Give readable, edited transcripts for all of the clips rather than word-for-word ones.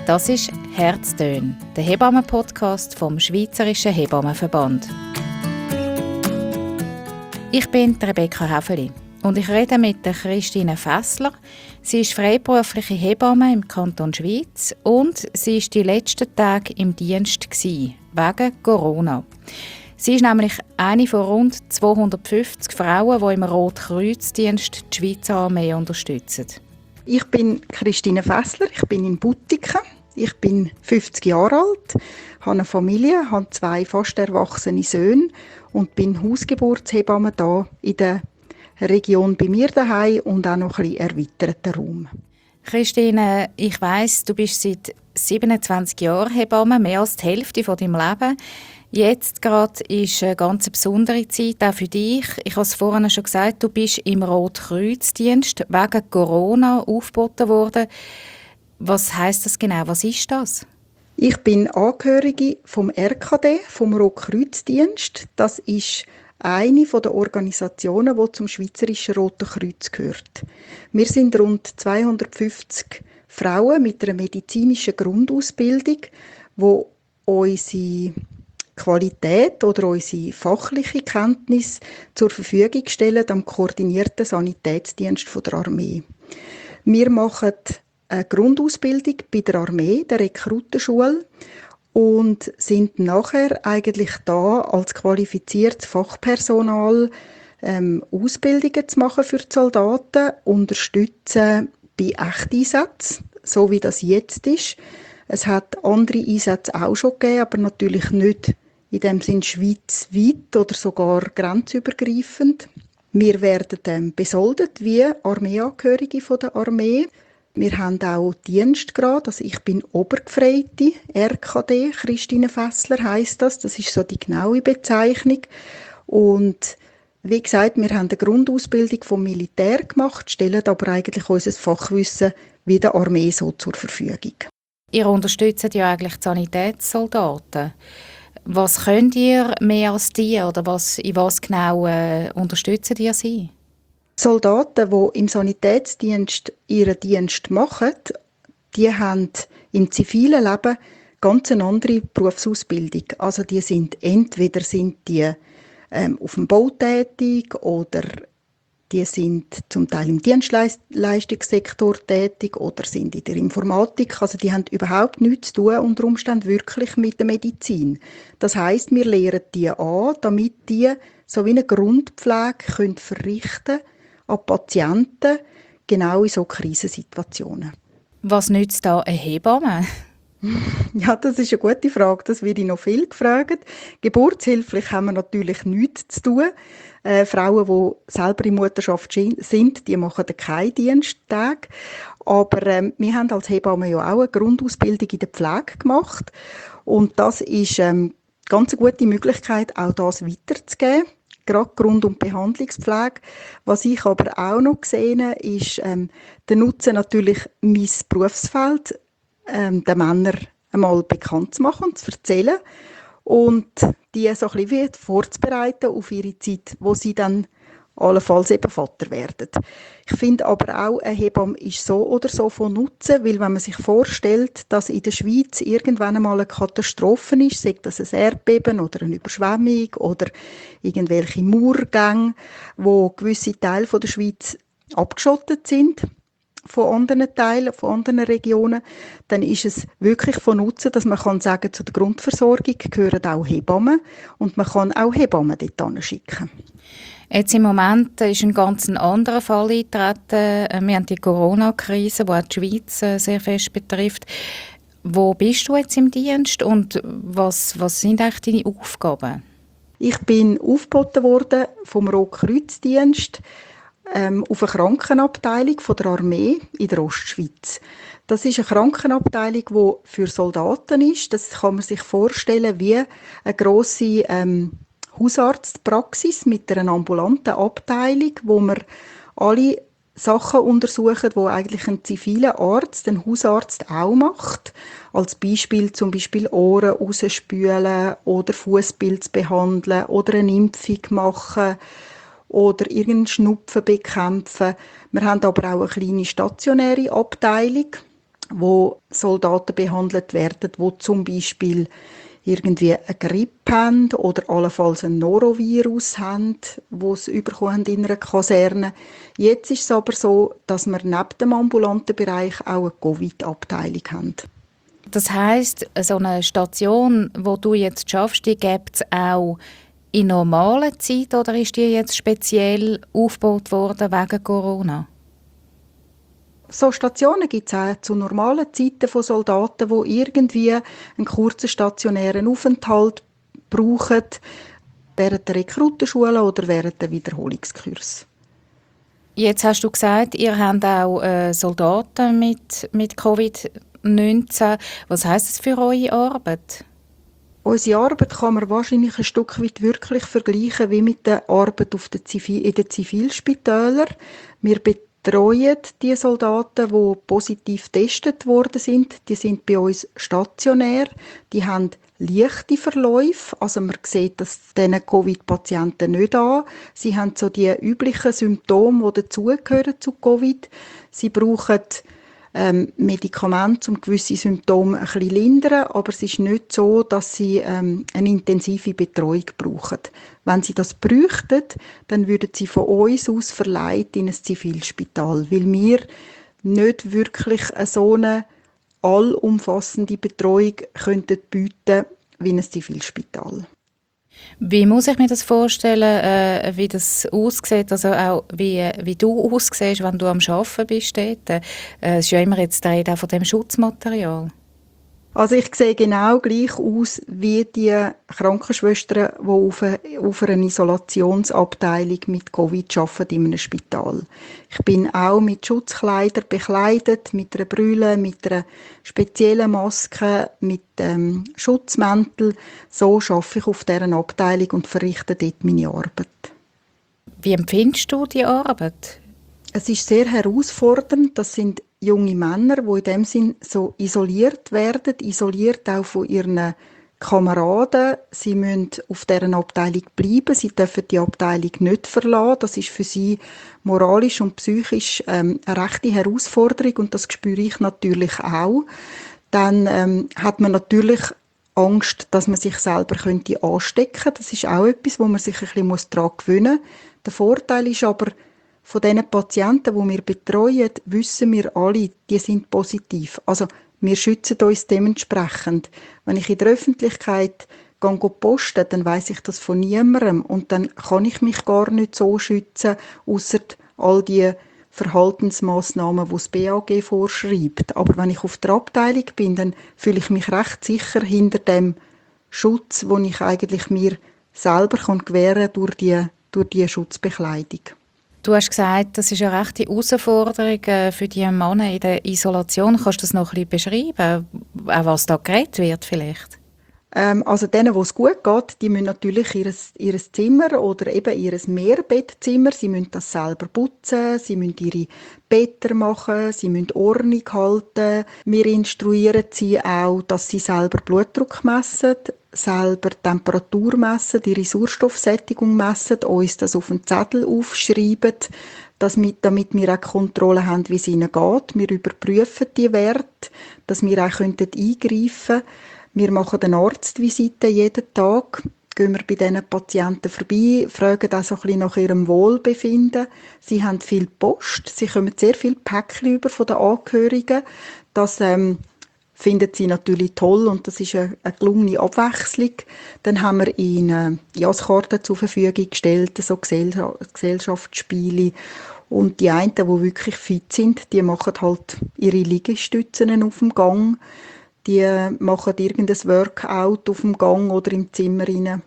Das ist «Herztöne», der Hebammen-Podcast vom Schweizerischen Hebammenverband. Ich bin Rebecca Häfeli und ich rede mit Christine Fässler. Sie ist freiberufliche Hebamme im Kanton Schwyz und sie war die letzten Tage im Dienst wegen Corona. Sie ist nämlich eine von rund 250 Frauen, die im Rotkreuzdienst die Schweizer Armee unterstützen. Ich bin Christine Fässler, ich bin in Buttiken. Ich bin 50 Jahre alt, habe eine Familie, habe 2 fast erwachsene Söhne und bin Hausgeburtshebamme hier in der Region bei mir daheim und auch noch ein bisschen erweiterten Raum. Christine, ich weiss, du bist seit 27 Jahren Hebamme, mehr als die Hälfte von deinem Leben. Jetzt gerade ist eine ganz besondere Zeit, auch für dich. Ich habe es vorhin schon gesagt, du bist im Rotkreuzdienst wegen Corona aufgeboten worden. Was heisst das genau? Was ist das? Ich bin Angehörige vom RKD, vom Rotkreuzdienst. Das ist eine der Organisationen, die zum Schweizerischen Roten Kreuz gehört. Wir sind rund 250 Frauen mit einer medizinischen Grundausbildung, die unsere Qualität oder unsere fachliche Kenntnis zur Verfügung stellen am koordinierten Sanitätsdienst der Armee. Wir machen eine Grundausbildung bei der Armee, der Rekrutenschule, und sind nachher eigentlich da als qualifiziertes Fachpersonal Ausbildungen zu machen für die Soldaten, unterstützen bei Echteinsätzen, so wie das jetzt ist. Es hat andere Einsätze auch schon gegeben, aber natürlich nicht in dem Sinn schweizweit oder sogar grenzübergreifend. Wir werden besoldet wie Armeeangehörige von der Armee. Wir haben auch Dienstgrad, also ich bin Obergefreite, RKD, Christine Fässler heisst das. Das ist so die genaue Bezeichnung. Und wie gesagt, wir haben eine Grundausbildung vom Militär gemacht, stellen aber eigentlich unser Fachwissen wie der Armee so zur Verfügung. Ihr unterstützt ja eigentlich die Sanitätssoldaten. Was könnt ihr mehr als die oder in was genau unterstützt ihr sie? Soldaten, die im Sanitätsdienst ihren Dienst machen, die haben im zivilen Leben ganz eine andere Berufsausbildung. Also die sind entweder auf dem Bau tätig oder die sind zum Teil im Dienstleistungssektor tätig oder sind in der Informatik. Also die haben überhaupt nichts zu tun, unter Umständen wirklich mit der Medizin. Das heisst, wir lehren die an, damit die so wie eine Grundpflege verrichten können an Patienten, genau in solchen Krisensituationen. Was nützt da eine Hebamme? Ja, das ist eine gute Frage. Das werde ich noch viel gefragt. Geburtshilflich haben wir natürlich nichts zu tun. Frauen, die selber in Mutterschaft sind, die machen keinen Diensttag. Aber wir haben als Hebamme ja auch eine Grundausbildung in der Pflege gemacht. Und das ist ganz eine gute Möglichkeit, auch das weiterzugeben. Gerade Grund- und Behandlungspflege. Was ich aber auch noch gesehen habe, ist der Nutzen natürlich, mein Berufsfeld den Männern einmal bekannt zu machen und zu erzählen und die so ein bisschen vorzubereiten auf ihre Zeit, wo sie dann allenfalls eben Vater werden. Ich finde aber auch, eine Hebamme ist so oder so von Nutzen, weil wenn man sich vorstellt, dass in der Schweiz irgendwann einmal eine Katastrophe ist, sei das ein Erdbeben oder eine Überschwemmung oder irgendwelche Murgänge, wo gewisse Teile der Schweiz abgeschottet sind von anderen Teilen, von anderen Regionen, dann ist es wirklich von Nutzen, dass man kann sagen, zu der Grundversorgung gehören auch Hebammen und man kann auch Hebammen dort schicken. Jetzt im Moment ist ein ganz anderer Fall eingetreten. Wir haben die Corona-Krise, die auch die Schweiz sehr fest betrifft. Wo bist du jetzt im Dienst und was sind eigentlich deine Aufgaben? Ich bin aufgeboten worden vom Rotkreuzdienst auf eine Krankenabteilung von der Armee in der Ostschweiz. Das ist eine Krankenabteilung, die für Soldaten ist. Das kann man sich vorstellen wie eine grosse Hausarztpraxis mit einer ambulanten Abteilung, wo man alle Sachen untersuchen, die eigentlich ein ziviler Arzt, ein Hausarzt auch macht. Als Beispiel zum Beispiel Ohren rausspülen oder Fußpilz behandeln oder eine Impfung machen oder irgendeinen Schnupfen bekämpfen. Wir haben aber auch eine kleine stationäre Abteilung, wo Soldaten behandelt werden, wo zum Beispiel irgendwie eine Grippe haben oder allenfalls ein Norovirus haben, wo sie bekommen haben in einer Kaserne. Jetzt ist es aber so, dass wir neben dem ambulanten Bereich auch eine Covid-Abteilung haben. Das heisst, so eine Station, wo du jetzt schaffst, die gibt es auch in normaler Zeit oder ist die jetzt speziell aufgebaut worden wegen Corona? So Stationen gibt es auch zu normalen Zeiten von Soldaten, die irgendwie einen kurzen stationären Aufenthalt brauchen, während der Rekrutenschule oder während der Wiederholungskurs. Jetzt hast du gesagt, ihr habt auch Soldaten mit Covid-19. Was heisst das für eure Arbeit? Unsere Arbeit kann man wahrscheinlich ein Stück weit wirklich vergleichen wie mit der Arbeit in den Zivilspitälern. Wir betreuen die Soldaten, die positiv getestet worden sind. Die sind bei uns stationär. Die haben leichte Verläufe. Also man sieht das diesen Covid-Patienten nicht an. Sie haben so die üblichen Symptome, die dazugehören zu Covid. Sie brauchen Medikamente, um gewisse Symptome ein bisschen lindern, aber es ist nicht so, dass sie eine intensive Betreuung brauchen. Wenn sie das bräuchten, dann würden sie von uns aus verleiht in ein Zivilspital, weil wir nicht wirklich so eine allumfassende Betreuung könnten bieten wie ein Zivilspital. Wie muss ich mir das vorstellen, wie das aussieht, also auch wie du aussiehst, wenn du am Arbeiten bist dort? Es ist ja immer jetzt die Rede auch von dem Schutzmaterial. Also ich sehe genau gleich aus wie die Krankenschwestern, die auf einer Isolationsabteilung mit Covid arbeiten in einem Spital. Ich bin auch mit Schutzkleidern bekleidet, mit einer Brille, mit einer speziellen Maske, mit Schutzmäntel. So arbeite ich auf dieser Abteilung und verrichte dort meine Arbeit. Wie empfindest du die Arbeit? Es ist sehr herausfordernd. Das sind junge Männer, die in dem Sinn so isoliert werden, isoliert auch von ihren Kameraden. Sie müssen auf deren Abteilung bleiben. Sie dürfen die Abteilung nicht verlassen. Das ist für sie moralisch und psychisch eine rechte Herausforderung und das spüre ich natürlich auch. Dann hat man natürlich Angst, dass man sich selber anstecken könnte. Das ist auch etwas, wo man sich ein bisschen daran gewöhnen muss. Der Vorteil ist aber, von diesen Patienten, die wir betreuen, wissen wir alle, die sind positiv. Also wir schützen uns dementsprechend. Wenn ich in der Öffentlichkeit poste, dann weiss ich das von niemandem und dann kann ich mich gar nicht so schützen, ausser all die Verhaltensmaßnahmen, die das BAG vorschreibt. Aber wenn ich auf der Abteilung bin, dann fühle ich mich recht sicher hinter dem Schutz, den ich eigentlich mir selber gewähren kann durch die Schutzbekleidung. Du hast gesagt, das ist eine rechte Herausforderung für die Männer in der Isolation. Kannst du das noch ein bisschen beschreiben, auch was da geredet wird vielleicht? Also denen, wo es gut geht, die müssen natürlich ihr Zimmer oder eben ihr Mehrbettzimmer, sie müssen das selber putzen, sie müssen ihre Betten machen, sie müssen Ordnung halten. Wir instruieren sie auch, dass sie selber Blutdruck messen, selber Temperatur messen, ihre Sauerstoffsättigung messen, uns das auf den Zettel aufschreiben, damit wir auch Kontrolle haben, wie es ihnen geht. Wir überprüfen die Werte, dass wir auch eingreifen können. Wir machen eine Arztvisite jeden Tag, gehen wir bei diesen Patienten vorbei, fragen auch so ein bisschen nach ihrem Wohlbefinden. Sie haben viel Post, sie kommen sehr viele Päckchen über von den Angehörigen. Das finden sie natürlich toll und das ist eine gelungene Abwechslung. Dann haben wir ihnen Jasskarten zur Verfügung gestellt, so Gesellschaftsspiele. Und die einen, die wirklich fit sind, die machen halt ihre Liegestützen auf dem Gang. Die machen irgendein Workout auf dem Gang oder im Zimmer rein.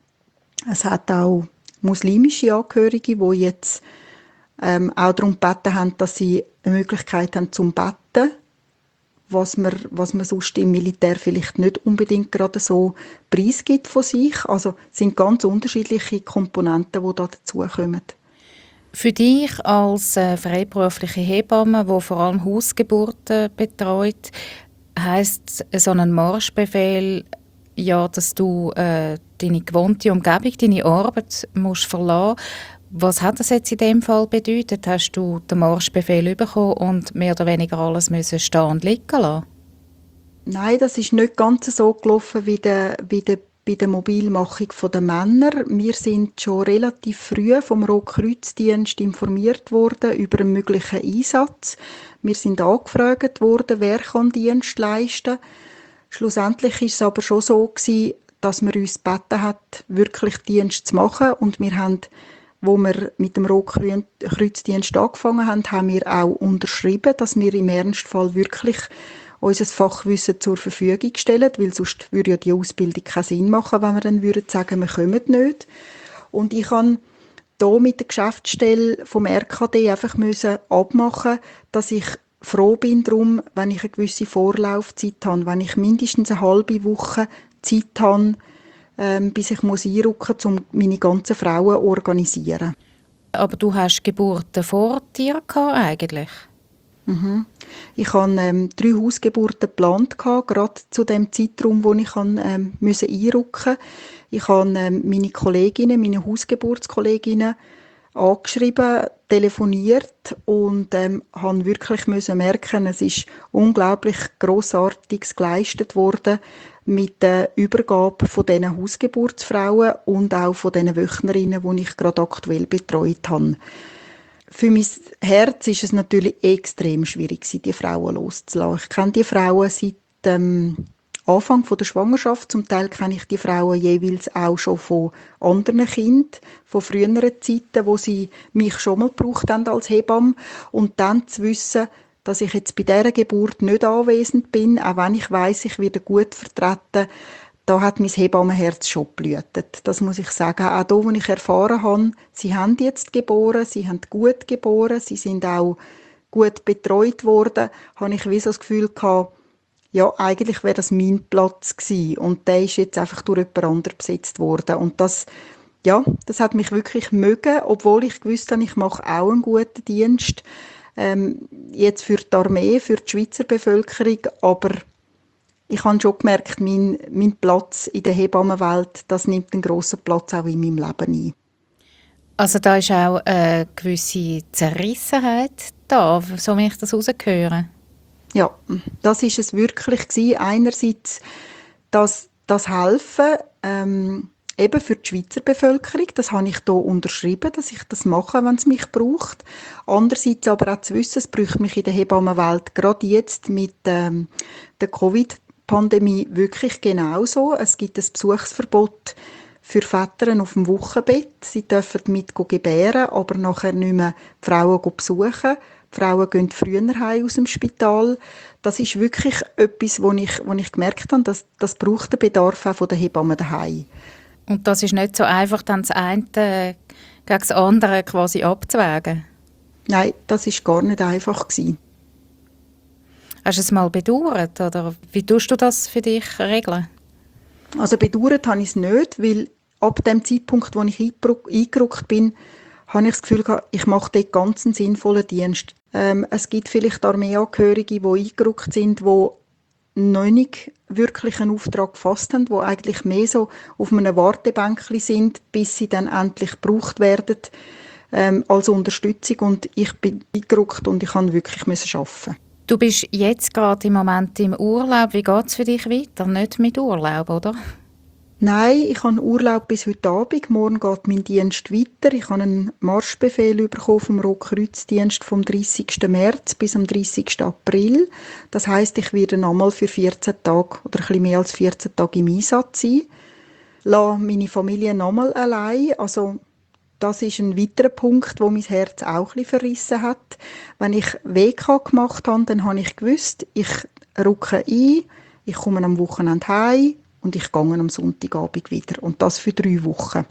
Es hat auch muslimische Angehörige, die jetzt auch darum gebeten haben, dass sie eine Möglichkeit haben zum Betten, was man sonst im Militär vielleicht nicht unbedingt gerade so preisgibt von sich. Also es sind ganz unterschiedliche Komponenten, die da dazukommen. Für dich als freiberufliche Hebamme, die vor allem Hausgeburten betreut, heisst so ein Marschbefehl, ja, dass du deine gewohnte Umgebung, deine Arbeit musst verlassen. Was hat das jetzt in dem Fall bedeutet? Hast du den Marschbefehl bekommen und mehr oder weniger alles müssen stehen und liegen lassen? Nein, das ist nicht ganz so gelaufen bei der Mobilmachung der Männer. Wir sind schon relativ früh vom Rotkreuzdienst informiert worden über einen möglichen Einsatz. Wir sind angefragt worden, wer kann Dienst leisten. Schlussendlich ist es aber schon so gewesen, dass man uns gebeten hat, wirklich Dienst zu machen. Und wir haben, wo wir mit dem Rotkreuzdienst angefangen haben, haben wir auch unterschrieben, dass wir im Ernstfall wirklich unser Fachwissen zur Verfügung stellen, weil sonst würde ja die Ausbildung keinen Sinn machen, wenn wir dann würden sagen, wir kommen nicht. Und ich habe hier mit der Geschäftsstelle vom RKD einfach müssen abmachen, dass ich froh bin darum, wenn ich eine gewisse Vorlaufzeit habe, wenn ich mindestens eine halbe Woche Zeit habe, bis ich einrücken muss, um meine ganzen Frauen zu organisieren. Aber du hast Geburten vor dir gehabt, eigentlich? Mhm. Ich hatte 3 Hausgeburten geplant, gerade zu dem Zeitraum, wo ich einrücken musste. Ich habe meine Kolleginnen, meine Hausgeburtskolleginnen angeschrieben, telefoniert und habe wirklich merken, es ist unglaublich Grossartiges geleistet worden mit der Übergabe von diesen Hausgeburtsfrauen und auch von diesen Wöchnerinnen, die ich gerade aktuell betreut habe. Für mein Herz ist es natürlich extrem schwierig, die Frauen loszulassen. Ich kenne die Frauen seit Anfang der Schwangerschaft. Zum Teil kenne ich die Frauen jeweils auch schon von anderen Kindern, von früheren Zeiten, wo sie mich schon mal gebraucht haben als Hebamme. Und dann zu wissen, dass ich jetzt bei dieser Geburt nicht anwesend bin, auch wenn ich weiss, ich werde gut vertreten, da hat mein Hebammenherz schon geblutet. Das muss ich sagen. Auch da, wo ich erfahren habe, sie haben jetzt geboren, sie haben gut geboren, sie sind auch gut betreut worden, habe ich wie so das Gefühl gehabt, ja, eigentlich wäre das mein Platz gewesen. Und der ist jetzt einfach durch jemand anderen besetzt worden. Und das hat mich wirklich mögen, obwohl ich gewusst habe, ich mache auch einen guten Dienst. Jetzt für die Armee, für die Schweizer Bevölkerung, aber ich habe schon gemerkt, mein Platz in der Hebammenwelt, das nimmt einen grossen Platz auch in meinem Leben ein. Also da ist auch eine gewisse Zerrissenheit da, so wie ich das rausgehöre. Ja, das ist es wirklich gewesen. Einerseits das Helfen, eben für die Schweizer Bevölkerung, das habe ich hier unterschrieben, dass ich das mache, wenn es mich braucht. Andererseits aber auch zu wissen, es braucht mich in der Hebammenwelt gerade jetzt mit der Covid-Pandemie wirklich genauso. Es gibt ein Besuchsverbot für Väter auf dem Wochenbett. Sie dürfen mit gebären, aber nachher nicht mehr die Frauen besuchen. Die Frauen gehen früher heim aus dem Spital. Das ist wirklich etwas, wo ich gemerkt habe, dass das braucht den Bedarf auch von der Hebammen daheim. Und das ist nicht so einfach, dann das eine gegen das andere quasi abzuwägen? Nein, das ist gar nicht einfach gewesen. Hast du es mal bedauert, oder wie tust du das für dich regeln? Also bedauert habe ich es nicht, weil ab dem Zeitpunkt, wo ich eingerückt bin, habe ich das Gefühl gehabt, ich mache dort ganz einen sinnvollen Dienst. Es gibt vielleicht Armeeangehörige, die eingerückt sind, die noch nicht wirklich einen Auftrag gefasst haben, die eigentlich mehr so auf einem Wartebänkchen sind, bis sie dann endlich gebraucht werden als Unterstützung. Und ich bin eingerückt und ich kann wirklich arbeiten. Du bist jetzt gerade im Moment im Urlaub. Wie geht es für dich weiter? Nicht mit Urlaub, oder? Nein, ich habe Urlaub bis heute Abend. Morgen geht mein Dienst weiter. Ich habe einen Marschbefehl bekommen vom Rotkreuzdienst vom 30. März bis am 30. April. Das heisst, ich werde nochmal für 14 Tage oder ein bisschen mehr als 14 Tage im Einsatz sein. Lasse meine Familie nochmal allein. Also, das ist ein weiterer Punkt, wo mein Herz auch ein bisschen verrissen hat. Wenn ich WK gemacht habe, dann habe ich gewusst, ich rücke ein, ich komme am Wochenende heim, und ich gehe am Sonntagabend wieder. Und das für 3 Wochen.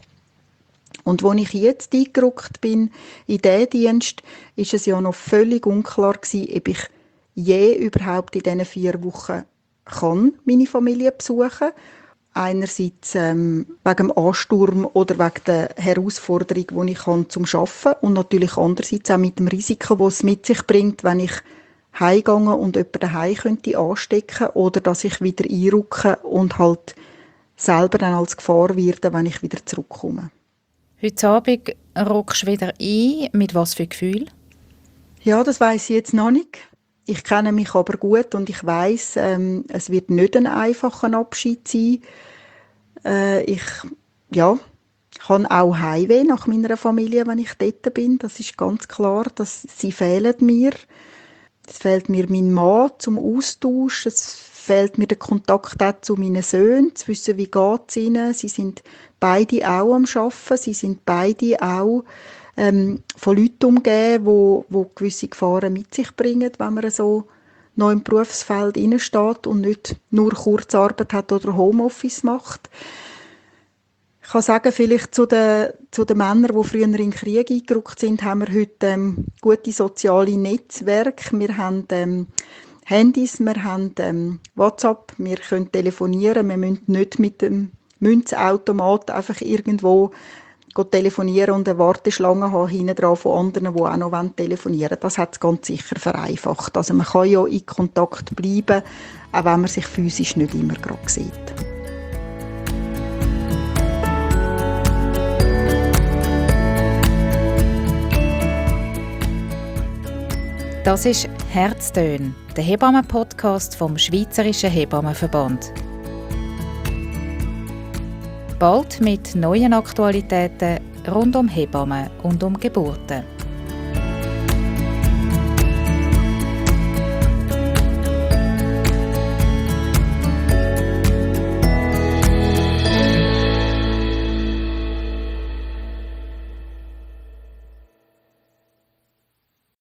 Und als ich jetzt eingerückt bin in diesen Dienst, ist es ja noch völlig unklar gewesen, ob ich je überhaupt in diesen 4 Wochen kann meine Familie besuchen. Einerseits wegen dem Ansturm oder wegen der Herausforderung, die ich habe zum Arbeiten. Und natürlich andererseits auch mit dem Risiko, das es mit sich bringt, wenn ich heimgehen und jemanden daheim könnte anstecken oder dass ich wieder einrücke und halt selber dann als Gefahr werde, wenn ich wieder zurückkomme. Heute Abend rockst du wieder ein? Mit was für Gefühl? Ja, das weiss ich jetzt noch nicht. Ich kenne mich aber gut und ich weiss, es wird nicht ein einfacher Abschied sein. Ich ja, habe auch Heimweh nach meiner Familie, wenn ich dort bin. Das ist ganz klar, dass sie fehlen mir. Es fehlt mir mein Mann zum Austausch. Es fehlt mir der Kontakt auch zu meinen Söhnen, zu wissen, wie es ihnen. Sie sind beide auch am Arbeiten. Sie sind beide auch von Leuten umgeben, die gewisse Gefahren mit sich bringen, wenn man so noch im Berufsfeld steht und nicht nur Kurzarbeit hat oder Homeoffice macht. Ich kann sagen, vielleicht zu den Männern, die früher in den Krieg eingerückt sind, haben wir heute gute soziale Netzwerke. Wir haben Handys, wir haben WhatsApp, wir können telefonieren, wir müssen nicht mit dem Münzautomat einfach irgendwo telefonieren und eine Warteschlange haben hinten dran von anderen, die auch noch telefonieren wollen. Das hat es ganz sicher vereinfacht. Also man kann ja in Kontakt bleiben, auch wenn man sich physisch nicht immer gerade sieht. Das ist «Herztöne», der Hebammen-Podcast vom Schweizerischen Hebammenverband. Bald mit neuen Aktualitäten rund um Hebammen und um Geburten.